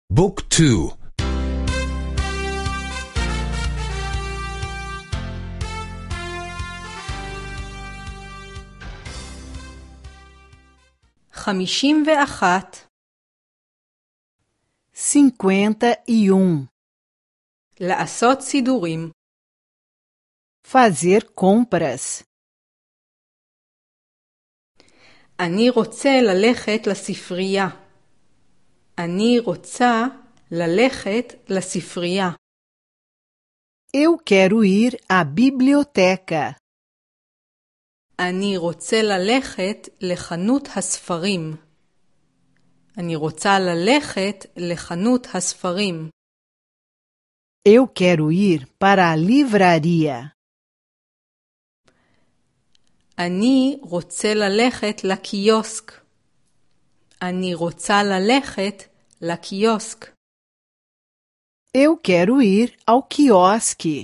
بوك تو. 51 51. לעשות סידורים. Fazer compras. אני רוצה ללכת לספרייה. אני רוצה ללכת לספרייה. Eu quero ir à biblioteca. אני רוצה ללכת לחנות הספרים. אני רוצה ללכת לחנות הספרים. Eu quero ir para a livraria. אני רוצה ללכת לקיוסק. אני רוצה ללכת לקיוסק. Eu quero ir ao quiosque.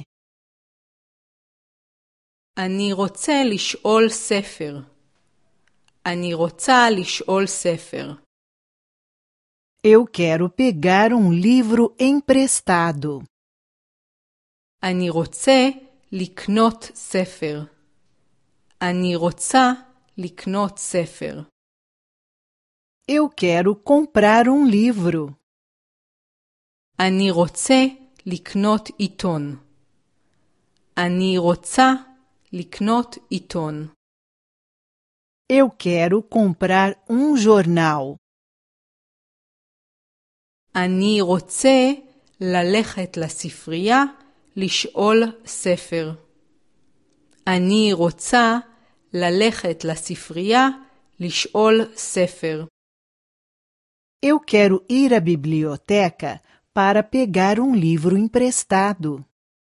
אני רוצה לשאול ספר. אני רוצה לשאול ספר. Eu quero pegar livro emprestado. אני רוצה לקנות ספר. אני רוצה לקנות ספר. Eu quero comprar livro. אני רוצה לקנות עיתון. אני רוצה לקנות עיתון. Eu quero comprar jornal. אני רוצה ללכת לספרייה לשאול ספר. אני רוצה ללכת לספרייה לשאול ספר. Eu quero ir à biblioteca para pegar livro emprestado.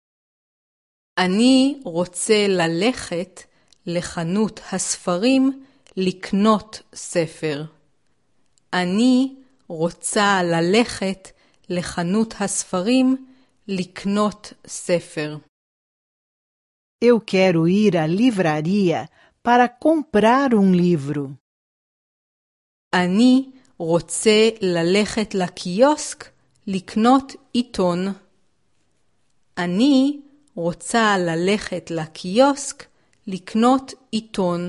אני רוצה ללכת לחנות הספרים לקנות ספר. אני רוצה ללכת לחנות הספרים לקנות ספר. Eu quero ir à livraria para comprar livro. אני רוצה ללכת לקיוסק לקנות עיתון. אני רוצה ללכת לקיוסק לקנות עיתון.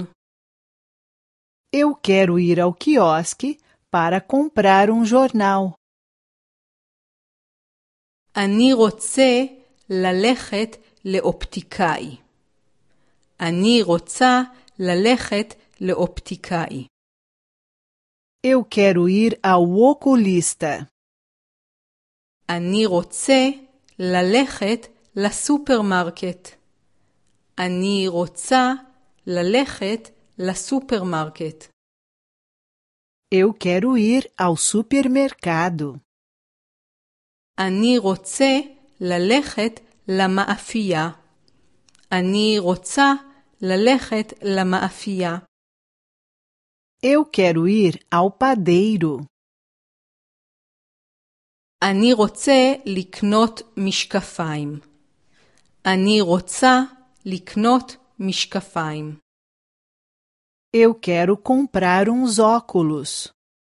Eu quero ir ao quiosque para comprar jornal. אני רוצה ללכת לאופטיקאי. אני רוצה ללכת לאופטיקאי. Eu quero ir ao oculista. אני רוצה ללכת לסופרמרקט. אני רוצה ללכת לסופרמרקט. Eu quero ir ao supermercado. אני רוצה ללכת למאפייה. אני רוצה ללכת למאפייה. Eu quero ir ao padeiro. אני רוצה לקנות משקפיים. אני רוצה לקנות משקפיים. Eu quero comprar óculos.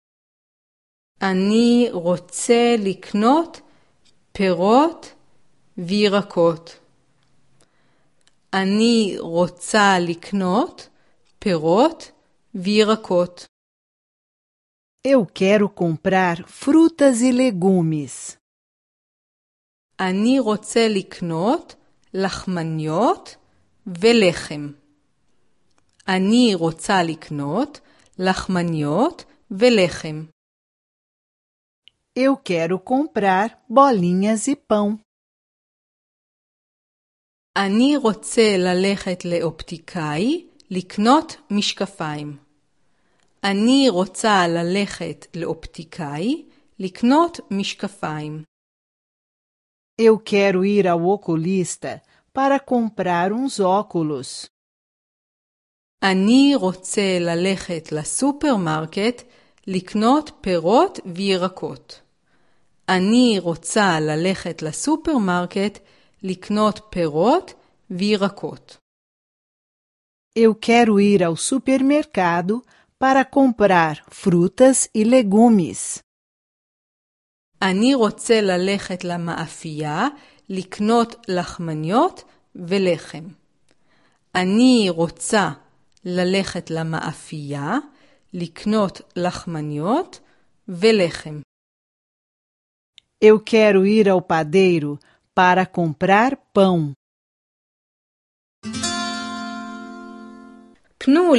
אני רוצה לקנות פירות וירקות. אני רוצה לקנות פירות וירקות. Eu quero comprar frutas e legumes. אני רוצה לקנות לחמניות ולחם. אני רוצה לקנות לחמניות ולחם. Eu quero comprar bolinhas e pão. אני רוצה ללכת לאופטיקאי לקנות משקפיים. אני רוצה ללכת לאופטיקאי לקנות משקפיים. Eu quero ir ao oculista para comprar óculos. אני רוצה ללכת לסופרמרקט לקנות פירות וירקות. אני רוצה ללכת לסופרמרקט לקנות פירות וירקות. Eu quero ir ao supermercado para comprar frutas e legumes. אני רוצה ללכת למאפייה, לקנות לחמניות ולחם. אני רוצה ללכת למאפייה, לקנות לחמניות ולחם. Eu quero ir ao padeiro para comprar pão. פנו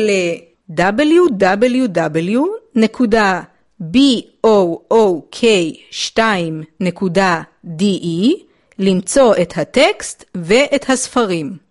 ל www.book2.de למצוא את הטקסט ואת הספרים.